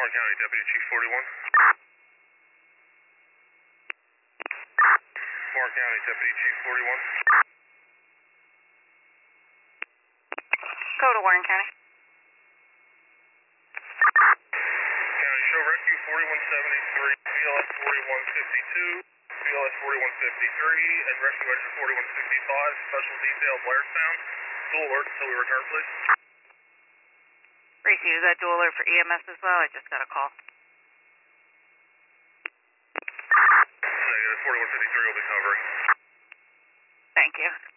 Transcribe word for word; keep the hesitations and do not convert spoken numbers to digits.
Warren County Deputy Chief forty-one. Warren County Deputy Chief forty-one. Go to Warren County. County Show Rescue forty-one seventy-three, B L S forty-one fifty-two, B L S forty-one fifty-three, and Rescue Engine forty-one sixty-five. Special detail Blairstown. Dual alert until we return, please. Racy, is that dual alert for E M S as well? I just got a call. Negative, forty-one fifty-three will be covering. Thank you.